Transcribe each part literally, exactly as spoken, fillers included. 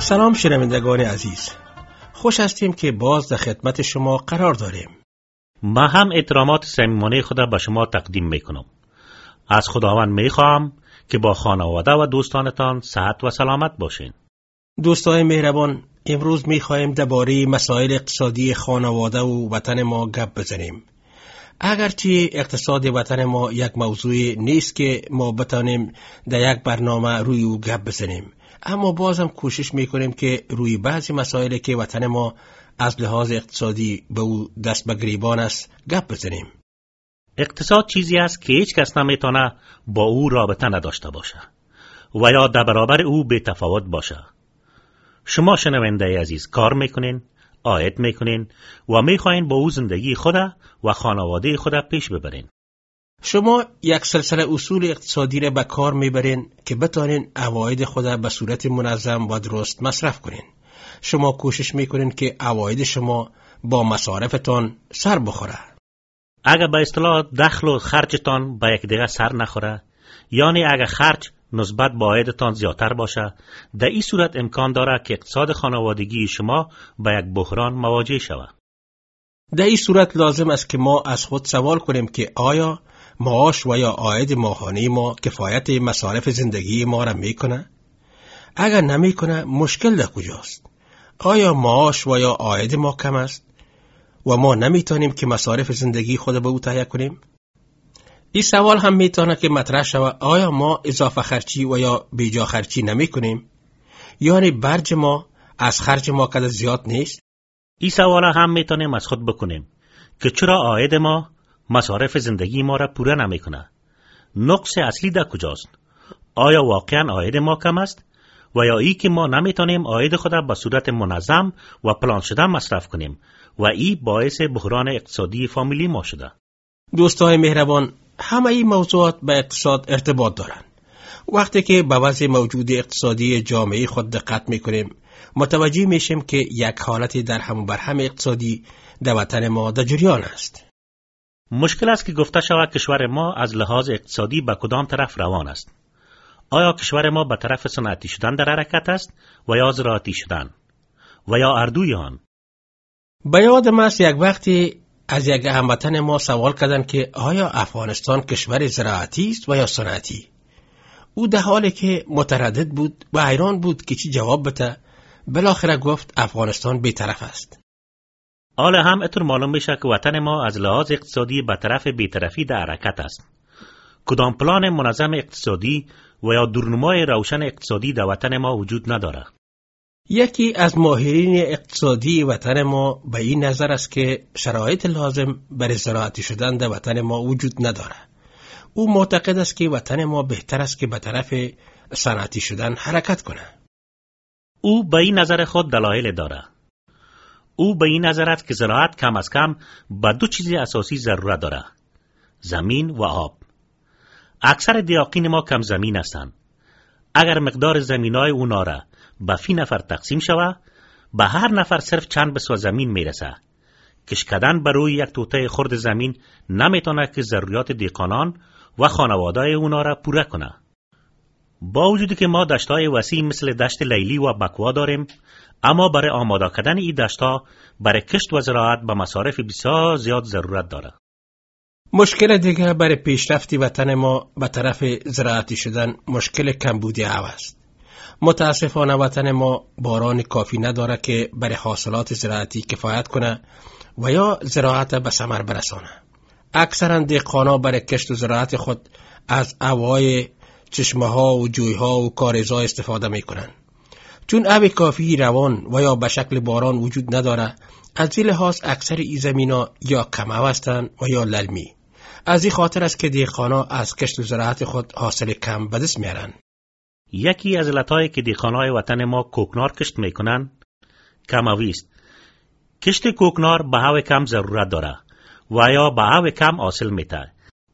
سلام شنوندگان عزیز، خوش هستیم که باز در خدمت شما قرار داریم. ما هم احترامات صمیمانه خدا به شما تقدیم میکنم. از خداوند میخواهم که با خانواده و دوستانتان صحت و سلامت باشین. دوستان مهربان، امروز میخواهیم درباره مسائل اقتصادی خانواده و وطن ما گپ بزنیم. اگرچه اقتصاد وطن ما یک موضوع نیست که ما بتانیم در یک برنامه روی او گپ بزنیم، اما بازم کوشش میکنیم که روی بعضی مسائلی که وطن ما از لحاظ اقتصادی به او دست به گریبان است گپ بزنیم. اقتصاد چیزی است که هیچ کس نمیتونه با او رابطه نداشته باشه و یا در برابر او بی تفاوت باشه. شما شنونده عزیز کار میکنین، عاید میکنین و میخواین با او زندگی خود و خانواده خود پیش ببرین. شما یک سلسله اصول اقتصادی را به کار میبرین که بتانین عواید خود به صورت منظم و درست مصرف کنین. شما کوشش میکنین که عواید شما با مصارفتان سر بخوره. اگر به اصطلاح دخل و خرجتان با یکدیگر سر نخوره، یعنی اگر خرج نسبت به عایدتان زیادتر باشه، در این صورت امکان داره که اقتصاد خانوادگی شما با یک بحران مواجه شود. در این صورت لازم است که ما از خود سوال کنیم که آیا معاش و یا عاید ماهانه ما کفایت مصارف زندگی ما را میکنه؟ اگر نمیکنه مشکل در کجاست؟ آیا معاش و یا عاید ما کم است و ما نمیتونیم که مصارف زندگی خود به او تهیه کنیم؟ این سوال هم میتونه که مطرح شود آیا ما اضافه خرچی و یا بیجا خرچی نمی کنیم؟ یعنی برج ما از خرج ما قدر زیاد نیست؟ این سوال هم میتونیم از خود بکنیم که چرا عاید ما مصارف زندگی ما را پوره نمی کنه؟ نقص اصلی در کجاست؟ آیا واقعا عاید ما کم است و یا ای که ما نمیتونیم عاید خود به صورت منظم و پلان شده مصرف کنیم و ای باعث بحران اقتصادی فامیلی ما شده؟ دوستان مهربان، همه این موضوعات به اقتصاد ارتباط دارند. وقتی که به وضع موجود اقتصادی جامعه خود دقت میکنیم، متوجه میشیم که یک حالت در هم و بر هم اقتصادی در وطن ما در جریان است. مشکل است که گفته شود کشور ما از لحاظ اقتصادی به کدام طرف روان است. آیا کشور ما به طرف صنعتی شدن در حرکت است و یا زراعتی شدن و یا اردوی آن؟ به یادم است یک وقتی از یک هموطن ما سوال کردند که آیا افغانستان کشور زراعتی است و یا صنعتی؟ او در حالی که متردد بود و حیران بود که چی جواب بده، بالاخره گفت افغانستان بی‌طرف است. حالا هم اتر معلوم میشه که وطن ما از لحاظ اقتصادی به طرف بی‌طرفی در حرکت است. کدام پلان منظم اقتصادی و یا دورنمای روشن اقتصادی در وطن ما وجود نداره. یکی از ماهرین اقتصادی وطن ما به این نظر است که شرایط لازم برای زراعتی شدن در وطن ما وجود نداره. او معتقد است که وطن ما بهتر است که به طرف صنعتی شدن حرکت کنه. او به این نظر خود دلایل داره. او به این نظر است که زراعت کم از کم به دو چیز اساسی ضرورت داره: زمین و آب. اکثر دیاقین ما کم زمین هستند. اگر مقدار زمینای اونا را به فی نفر تقسیم شود، به هر نفر صرف چند بسوا زمین میرسه. کش کردن بر روی یک توته خرد زمین نمیتونه که ضروریات دیقانان و خانواده‌های اونا را پوره کنه. با وجودی که ما دشتای وسیع مثل دشت لیلی و بکوا داریم، اما برای آماده کردن این دشتا برای کشت و زراعت به مصارف بسیار زیاد ضرورت داره. مشکل دیگر برای پیشرفتی وطن ما به طرف زراعتی شدن مشکل کمبودی هوا است. متاسفانه وطن ما باران کافی نداره که برای حاصلات زراعتی کفایت کنه و یا زراعت به ثمر برسانه. اکثرا دهقانا برای کشت و زراعت خود از آبهای چشمه ها و جوی ها و کاریزها استفاده می کنن. چون آب کافی روان و یا به شکل باران وجود نداره، از این لحاظ اکثر این زمینا یا کم هستند و یا للمی. از این خاطر است که دهقانا از کشت و زراعت خود حاصل کم به دست میارن. یکی از علتایی که دهقانای وطن ما کوکنار کشت میکنن کموی است. کشت کوکنار به هوا کم ضرورت داره و یا به هوا کم حاصل میده.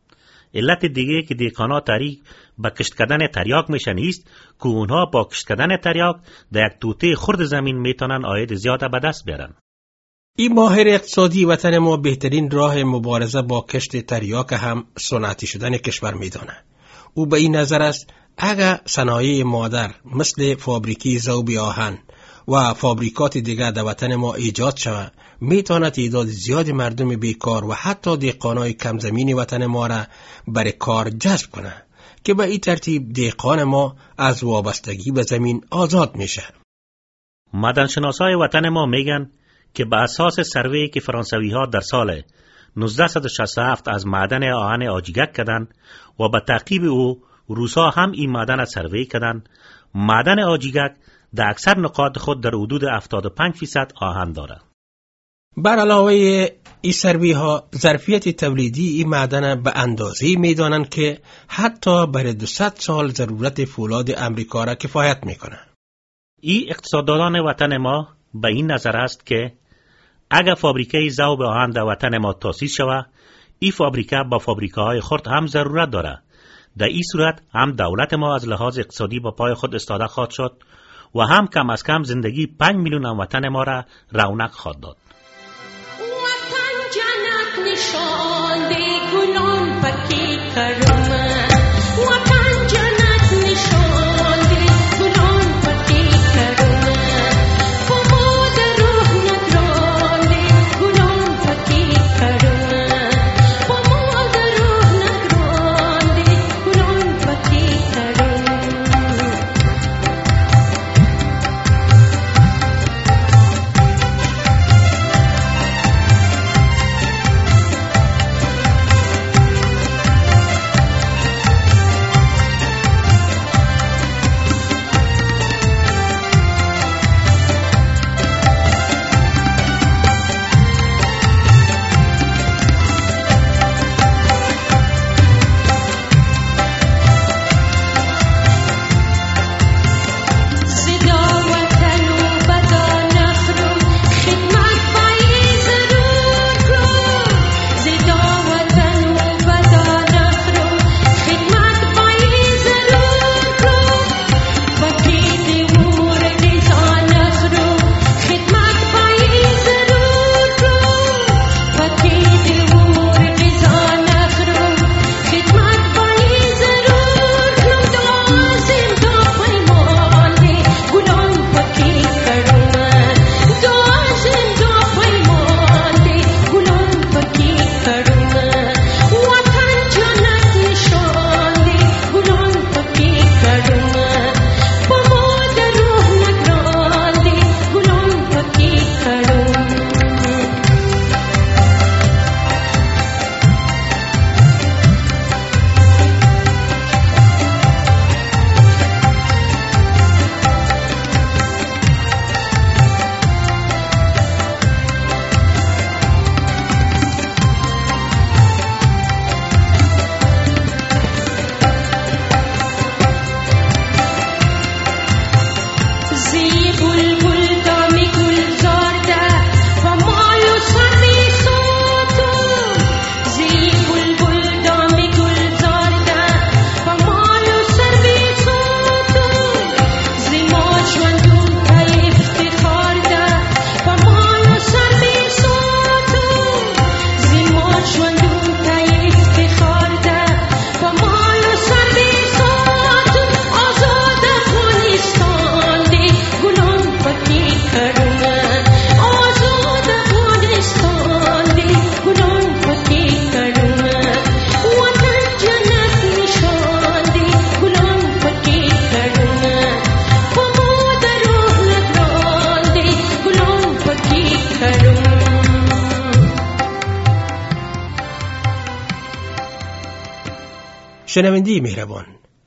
علت دیگه که دهقانا طریق با کشت کردن تریاک میشن است که اونها با کشت کردن تریاک در یک توته خرد زمین میتونن عاید زیاده به دست بیارن. این ماهر اقتصادی وطن ما بهترین راه مبارزه با کشت تریاک هم صنعتی شدن کشور میدانه. او به این نظر است اگر صنایع مادر مثل فابریکی ذوب آهن و فابریکات دیگر در وطن ما ایجاد شود، میتواند تعداد زیاد مردم بیکار و حتی دهقانای کم زمین وطن ما را برای کار جذب کنه که به این ترتیب دهقان ما از وابستگی به زمین آزاد میشه. معدنشناسای وطن ما میگن که به اساس سروی که فرانسوی ها در سال نوزده شصت و هفت از معدن آهن آجیگک کردن و به تعقیب او روسا هم این معدن را سروی کردن، معدن آجیگک در اکثر نقاط خود در حدود هفتاد و پنج فیصد آهن داره. بر علاوه این سروی ها ظرفیت تولیدی این معدن به اندازه‌ای میدانند که حتی برای دویست سال ضرورت فولاد امریکا را کفایت میکنه. این اقتصاددانان وطن ما به این نظر است که اگر فابریکه ذوب آهن در وطن ما تأسیس شود، این فابریکه با فابریکه‌های خرد هم ضرورت داره. در این صورت هم دولت ما از لحاظ اقتصادی با پای خود استاده خواهد شد و هم کم از کم زندگی پنج میلیون هموطن ما را رونق خواهد داد. وطن جنت نشان ده گلان پکی کرم، وطن جنت نشان ده گلان پکی کرم، فماد روح ندران ده گلان پکی کرم، فماد روح ندران ده گلان پکی کرم. شنوندی مهربان،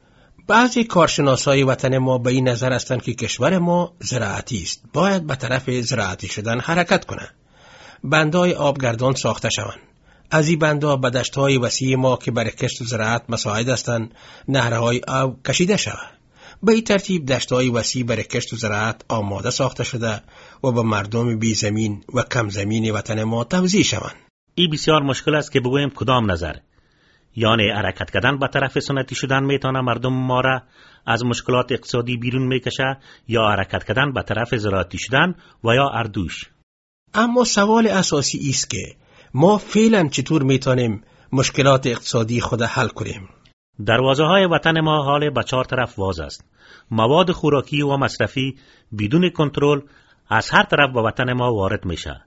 بعضی کارشناسای وطن ما به این نظر هستند که کشور ما زراعتی است، باید به طرف زراعتی شدن حرکت کنه. بندهای آبگردان ساخته شوند. از این بندها به دشت‌های وسیع ما که برای کشت و زراعت مساعد هستند نهرهای آب کشیده شود. به این ترتیب دشت‌های وسیع برای کشت و زراعت آماده ساخته شده و به مردم بی زمین و کم زمین وطن ما توزیع شوند. این بسیار مشکل است که بگویم کدام نظر، یعنی حرکت کردن به طرف سنتی شدن میتونه مردم ما را از مشکلات اقتصادی بیرون میکشه یا حرکت کردن به طرف زراعتی شدن و یا اردوش. اما سوال اساسی است که ما فعلا چطور میتونیم مشکلات اقتصادی خود حل کنیم؟ دروازه های وطن ما حال به چهار طرف باز است. مواد خوراکی و مصرفی بدون کنترل از هر طرف به وطن ما وارد میشه.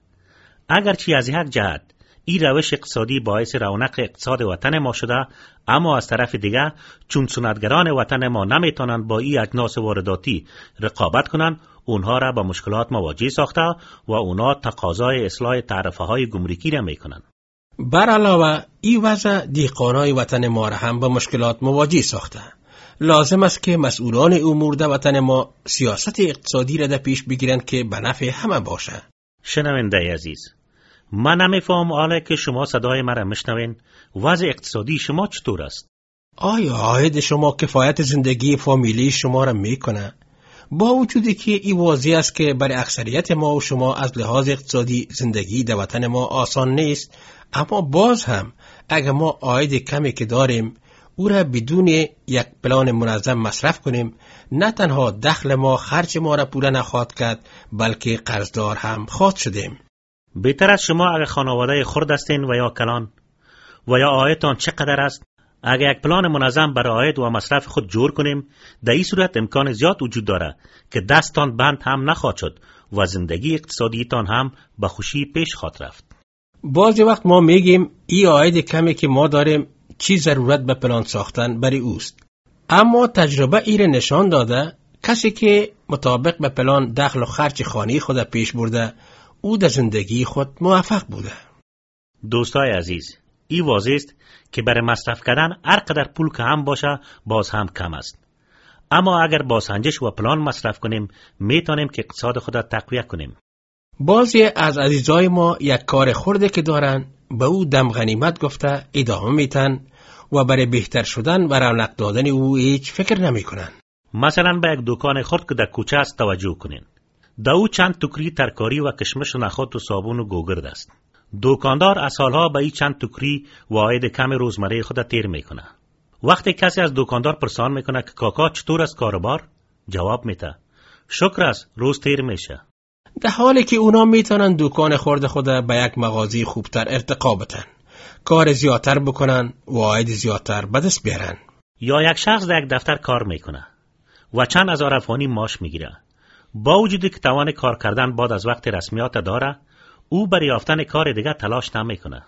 اگرچه از یک جهت این روش اقتصادی باعث رونق اقتصاد وطن ما شده، اما از طرف دیگه چون صنعتگران وطن ما نمیتونند با این اجناس وارداتی رقابت کنند، اونها را با مشکلات مواجه ساخته و اونها تقاضای اصلاح تعرفه های گمرکی را میکنند. بر علاوه این وضع دهقانای وطن ما را هم با مشکلات مواجه ساخته. لازم است که مسئولان امور در وطن ما سیاست اقتصادی را در پیش بگیرند که به نفع همه باشه. شنونده عزیز، من نمیفهم حالا که شما صدای مرا میشنوین، وضع اقتصادی شما چطور است؟ آیا عاید شما کفایت زندگی فامیلی شما را میکنه؟ با وجودی که این واضح است که برای اکثریت ما و شما از لحاظ اقتصادی زندگی در وطن ما آسان نیست، اما باز هم اگر ما عاید کمی که داریم او را بدون یک پلان منظم مصرف کنیم، نه تنها دخل ما خرج ما را پوره نخواهد کرد، بلکه قرضدار هم خواهد شدیم. بهتر است شما اگر خانواده خرد هستین و یا کلان و یا عایدتان چقدر است، اگر یک پلان منظم برای عاید و مصرف خود جور کنیم، در این صورت امکان زیاد وجود داره که دستان بند هم نخواهد شد و زندگی اقتصادیتان هم به خوشی پیش خواهد رفت. بعضی وقت ما میگیم این عاید کمی که ما داریم چی ضرورت به پلان ساختن برای اوست، اما تجربه ایره نشان داده کسی که مطابق به پلان دخل و خرج خانه خود پیش برده، او در زندگی خود موفق بوده. دوستای عزیز، این واضح است که برای مصرف کردن هر قدر پول که هم باشه باز هم کم است، اما اگر با سنجش و پلان مصرف کنیم میتونیم که اقتصاد خود را تقویت کنیم. بعضی از عزیزای ما یک کار خرده که دارن به او دم غنیمت گفته ادامه میتن و برای بهتر شدن و رونق دادن او هیچ فکر نمی کنن. مثلا به یک دکان خرد که در کوچه است توجه کنین. در او چند ټوکری ترکاری و کشمش و نخود و صابون و گوگرد است. دکاندار از سالها به این چند ټوکری و عاید کم روزمره خود تیر میکنه. وقتی کسی از دکاندار پرسان میکنه که کاکا چطور است کاروبار، جواب میده شکر است روز تیر میشه. در حالی که اونا میتونن دکان خرد خود به یک مغازه خوبتر ارتقا بدن، کار زیادتر بکنن و عاید زیادتر به دست بیارن. یا یک شخص در یک دفتر کار میکنه و چند هزار افغانی معاش میگیره، با وجودی که توان کار کردن بعد از وقت رسمیات داره، او برای یافتن کار دیگه تلاش نمیکنه.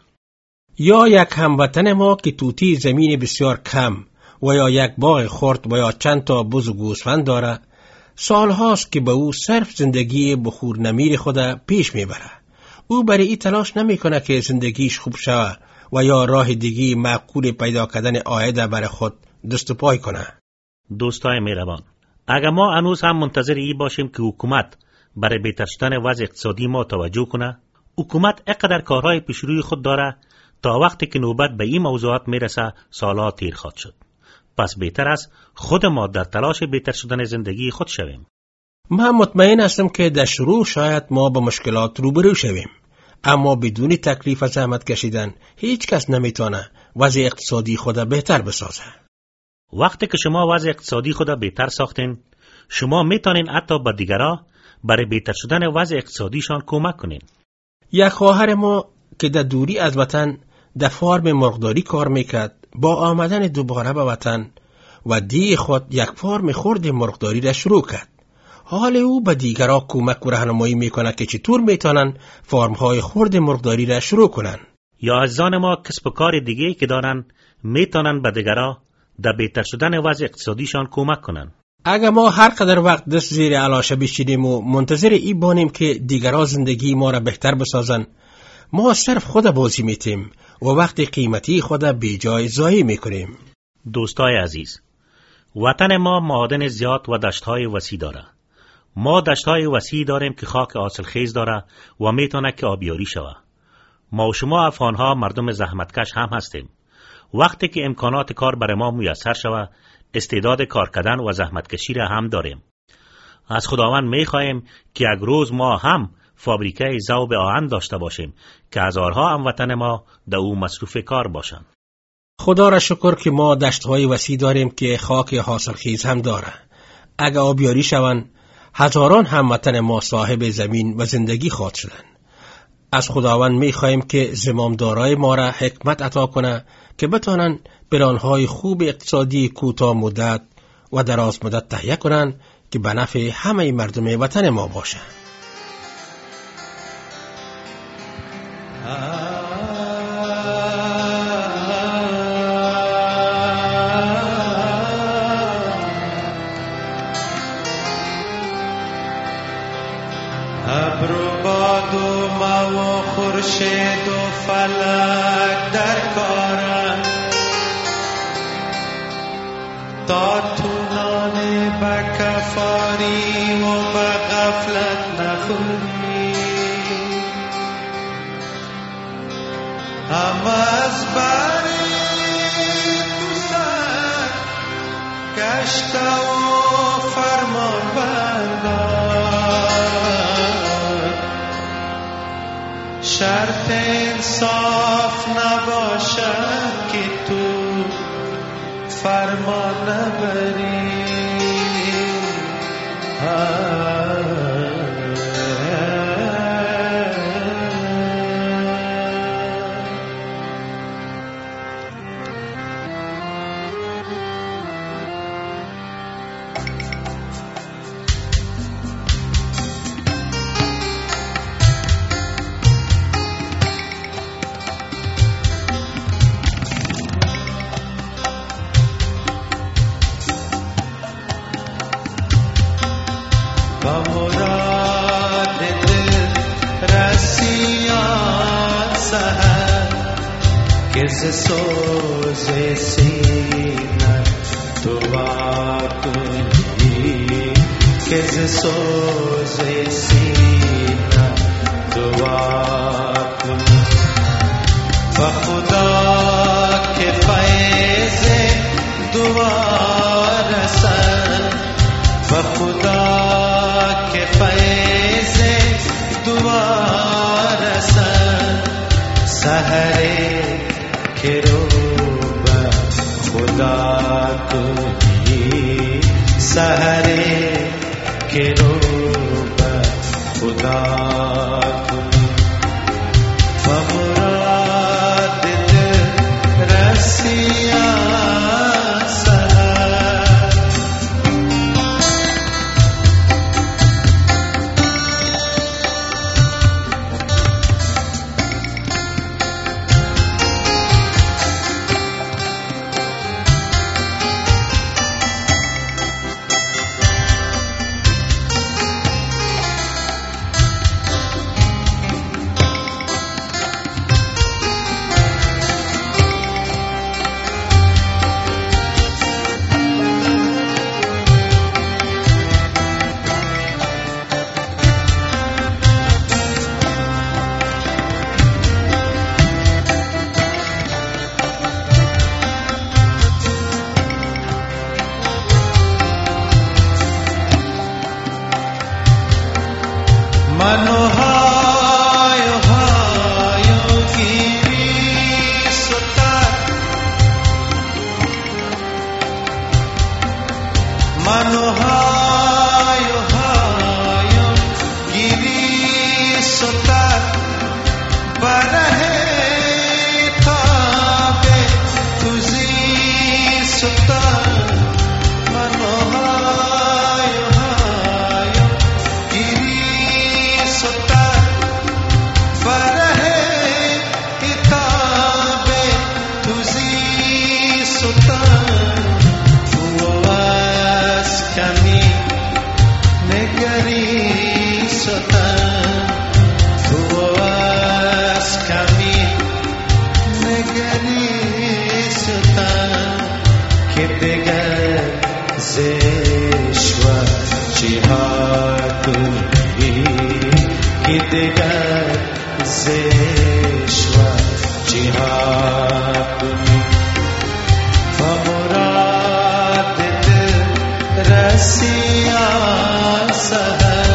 یا یک هموطن ما که توتی زمین بسیار کم و یا یک باغ خرد و یا چند تا بز و گوسفند داره، سال هاست که به او صرف زندگی بخور نمیر خود پیش میبره. او برای این تلاش نمیکنه که زندگیش خوب شوه و یا راه دیگی معقول پیدا کردن عاید برای خود دست و پای کنه. دوستای مهربان، اگر ما هنوز هم منتظر این باشیم که حکومت برای بهتر شدن وضع اقتصادی ما توجه کنه، حکومت اقدر کارهای پیشروی خود داره تا وقتی که نوبت به این موضوعات میرسه سالها تیر خواهد شد. پس بهتر است خود ما در تلاش بهتر شدن زندگی خود شویم. من مطمئن هستم که در شروع شاید ما با مشکلات روبرو شویم، اما بدون تکلیف و زحمت کشیدن هیچ کس نمیتونه وضع اقتصادی خود بهتر بسازه. وقتی که شما وضع اقتصادی خود بهتر ساختین، شما میتونین حتی با دیگرها برای بهتر شدن وضع اقتصادیشان کمک کنین. یک خواهر ما که در دوری از وطن در فارم مرغداری کار میکرد، با آمدن دوباره به وطن و دی خود یک فارم خرد مرغداری را شروع کرد. حال او به دیگرها کمک و راهنمایی میکنه که چطور میتونن فارم‌های خرد مرغداری را شروع کنن. یا عزیزان ما کسب و کار دیگه که دارن میتونن به دیگرها در بهتر شدن وضع اقتصادیشان کمک کنن. اگر ما هر قدر وقت دست زیر علاشه بشینیم و منتظر ای بانیم که دیگرها زندگی ما را بهتر بسازن، ما صرف خود بازی میتیم و وقت قیمتی خود بی جای ضایع میکنیم. دوستای عزیز، وطن ما معادن زیاد و دشت‌های وسیع داره. ما دشت‌های وسیع داریم که خاک حاصلخیز داره و میتونه که آبیاری شوه. ما و شما افغان‌ها مردم زحمتکش هم هستیم. وقتی که امکانات کار برای ما میسر شوه، استعداد کار کردن و زحمتکشی را هم داریم. از خداوند میخواهیم که یک روز ما هم فابریکه ذوب آهن داشته باشیم که هزارها هموطن ما در او مصروف کار باشند. خدا را شکر که ما دشت‌های وسیع داریم که خاک حاصلخیز هم داره. اگر آبیاری شوند، هزاران هموطن ما صاحب زمین و زندگی خواهد شدند. از خداوند می خواهیم که زمامدارای ما را حکمت عطا کنه که بتانن پلان‌های خوب اقتصادی کوتاه مدت و دراز مدت تهیه کنند که به نفع همه مردم وطن ما باشه. ابر و باد و ما و خورشید و فلک در کارند تا تو نان به کفاری و به غفلت نخوری، هم از بری تو سر گشته و فرمان بردار، شرط انصاف نباشد که تو فرمان نبری. با مراد دل رسیان سهر که ز سوز سینه تو واکنی، که ز سوز سینه تو واکنی. و خدا که فیض دعا رسد، و خدا که فیض دعا رسد، سحر که رو به خدا کنی، سحر که رو به خدا کنی. و مراد دل رسیان سهر منو هایو هایو گیری ستر، منو هایو هایو گیری ستر، بره تاب توزی ستر. منو هایو هایو گیری ستر، بره تاب توزی ستر. تو از کمی نگری ستر، تو از کمی نگری ستر، که دیگر زش و جهاد کنی، که دیگر زش و جهاد کنی. و مراد دل رسیان سهر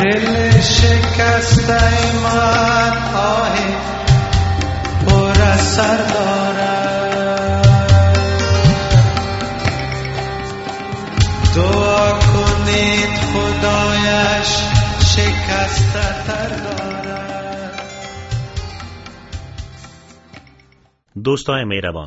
دل شکسته من آه پر از سر دارد، دعا کنید خدایش شکسته تر دارد. دوستای مهربان،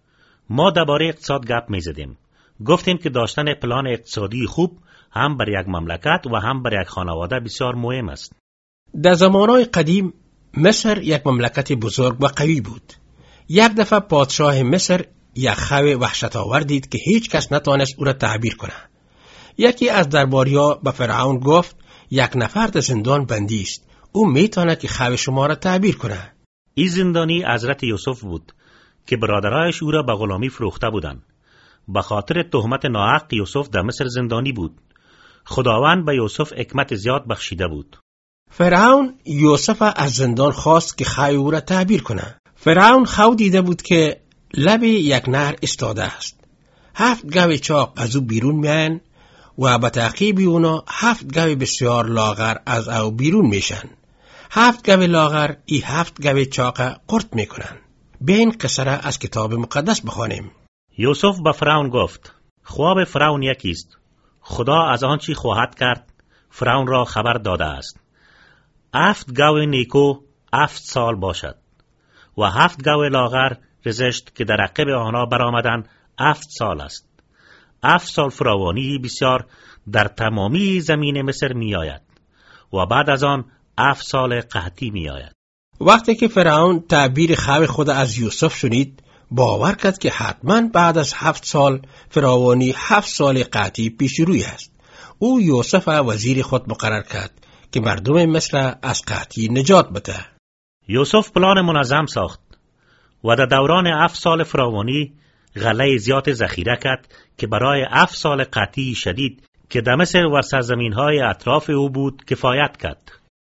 ما درباره اقتصاد گپ می زدیم. گفتیم که داشتن پلان اقتصادی خوب هم بر یک مملکت و هم بر یک خانواده بسیار مهم است. در زمانهای قدیم مصر یک مملکت بزرگ و قوی بود. یک دفعه پادشاه مصر یک خو وحشت‌آور دید که هیچ کس نتوانست او را تعبیر کنه. یکی از درباریا به فرعون گفت یک نفر در زندان بندی است، او میتونه که خو شما را تعبیر کنه. این زندانی حضرت یوسف بود که برادرایش او را به غلامی فروخته بودند. به خاطر تهمت ناحق یوسف در مصر زندانی بود. خداوند به یوسف حکمت زیاد بخشیده بود. فرعون یوسف از زندان خواست که خو او را تعبیر کنه. فرعون خو دیده بود که لب یک نهر استاده است. هفت گاو چاق از او بیرون میان و به تعقیب اونا هفت گاو بسیار لاغر از او بیرون میشن. هفت گاو لاغر ای هفت گاو چاق قرط میکنن. به این قصه را از کتاب مقدس بخوانیم. یوسف به فرعون گفت خواب فرعون یکی است. خدا از آنچه خواهد کرد فرعون را خبر داده است. هفت گاو نیکو هفت سال باشد و هفت گاو لاغر رزشت که در عقب آنها برآمدن هفت سال است. هفت سال فراوانی بسیار در تمامی زمین مصر می آید و بعد از آن هفت سال قحطی می آید. وقتی که فرعون تعبیر خو خود از یوسف شنید، باور کرد که حتما بعد از هفت سال فراوانی هفت سال قحطی پیش روی است. او یوسف وزیر خود مقرر کرد که مردم مصر از قحطی نجات بده. یوسف پلان منظم ساخت و در دوران هفت سال فراوانی غله زیاد ذخیره کرد که برای هفت سال قحطی شدید که در مصر و سرزمین‌های اطراف او بود کفایت کرد.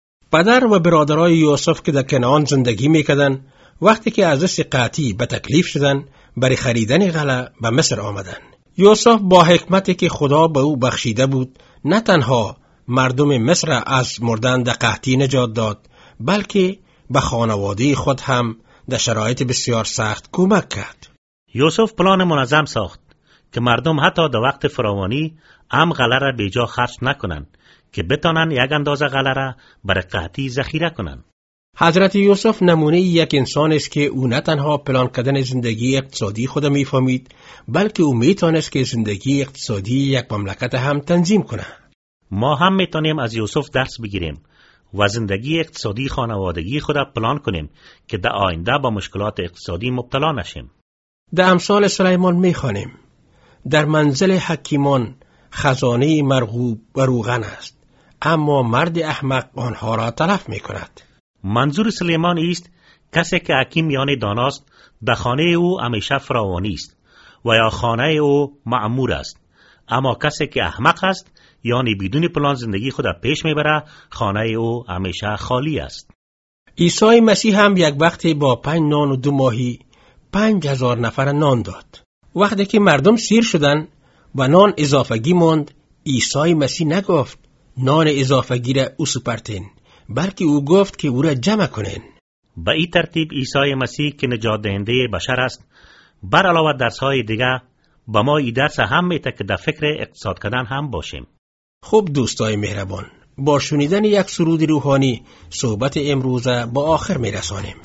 پدر و برادرای یوسف که در کنعان زندگی میکردند، وقتی که از دست قحطی به تکلیف شدند، برای خریدن غله به مصر آمدند. یوسف با حکمتی که خدا به او بخشیده بود، نه تنها مردم مصر از مردن در قحطی نجات داد، بلکه به خانواده خود هم در شرایط بسیار سخت کمک کرد. یوسف پلان منظم ساخت که مردم حتی در وقت فراوانی هم غله را به جا خرج نکنند که بتانند یک اندازه غله را برای قحطی ذخیره کنند. حضرت یوسف نمونه یک انسان است که او نه تنها پلان کردن زندگی اقتصادی خود میفهمید، بلکه او میتونست که زندگی اقتصادی یک مملکت هم تنظیم کنه. ما هم میتونیم از یوسف درس بگیریم و زندگی اقتصادی خانوادگی خود پلان کنیم که در آینده با مشکلات اقتصادی مبتلا نشیم. در امثال سلیمان میخوانیم در منزل حکیمان خزانه مرغوب و روغن است، اما مرد احمق آنها را تلف میکند. منظور سلیمان است کسی که حکیم یعنی داناست، در خانه او همیشه فراوانی است و یا خانه او معمور است. اما کسی که احمق است یعنی بدون پلان زندگی خود پیش میبره، خانه او همیشه خالی است. عیسی مسیح هم یک وقتی با پنج نان و دو ماهی پنج هزار نفر نان داد. وقتی که مردم سیر شدن و نان اضافگی ماند، عیسی مسیح نگفت نان اضافگی را او سپرتین، بلکه او گفت که او را جمع کنین. به این ترتیب عیسی مسیح که نجات دهنده بشر است، بر علاوه درس‌های دیگه با ما این درس هم میده که در فکر اقتصاد کردن هم باشیم. خوب دوستای مهربان، با شنیدن یک سرود روحانی صحبت امروز با آخر میرسانیم.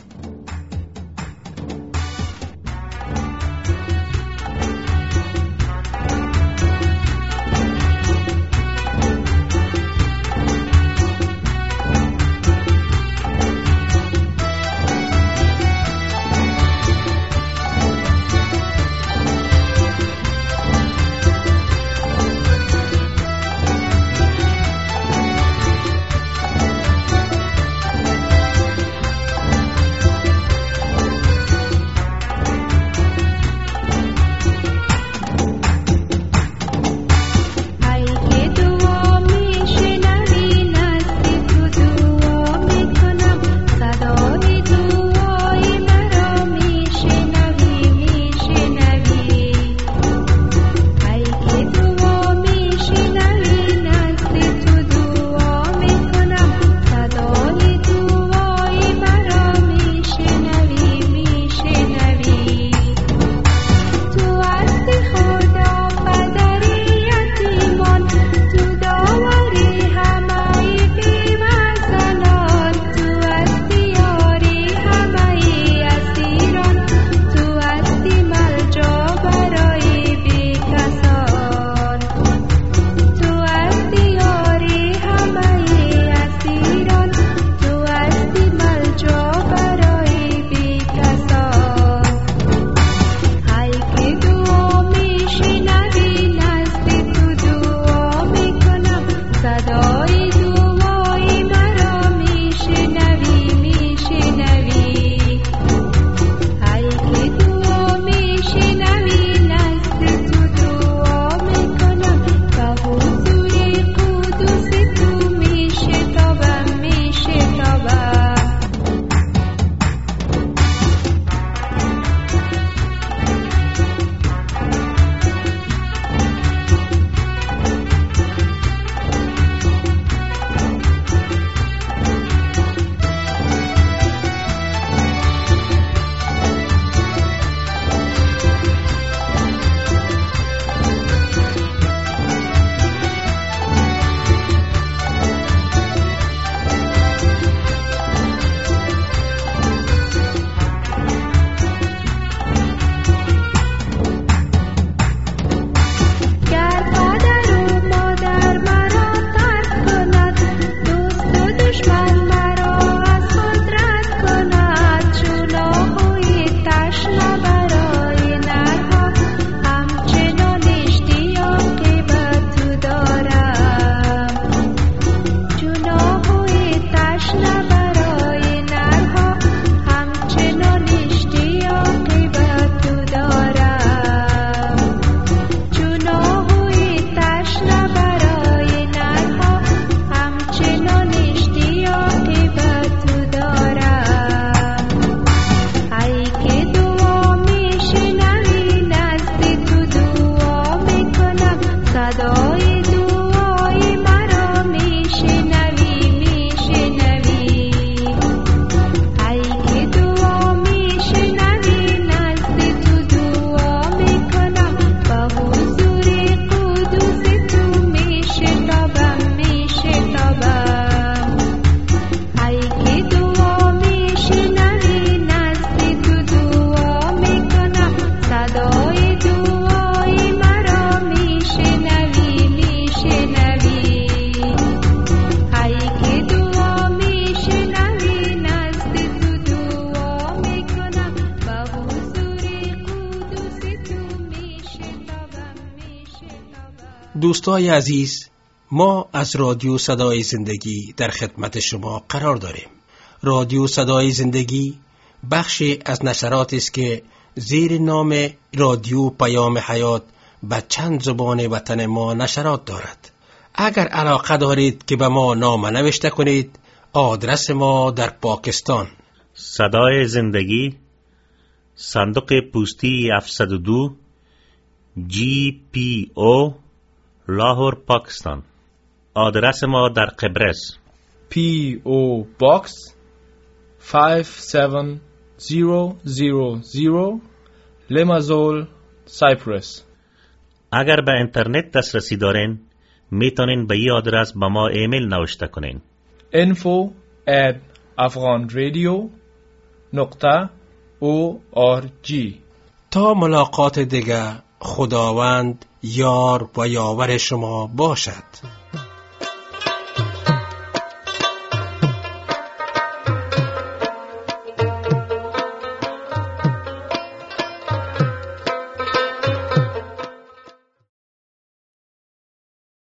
دوستای عزیز، ما از رادیو صدای زندگی در خدمت شما قرار داریم. رادیو صدای زندگی بخشی از نشرات است که زیر نام رادیو پیام حیات به چند زبان وطن ما نشرات دارد. اگر علاقه دارید که به ما نامه نوشته کنید، آدرس ما در پاکستان: صدای زندگی، صندوق پستی هفتصد و دو، جی پی او، لاهور، پاکستان. آدرس ما در قبرس: پی او Box پنج هفت صفر صفر صفر، لمازول، سایپرس. اگر به اینترنت دسترسی دارین، میتونین به این آدرس به ما ایمیل نوشته کنین: info at afghanradio نقطه او آر جی. تا ملاقات دیگر، خداوند یار و یاور شما باشد.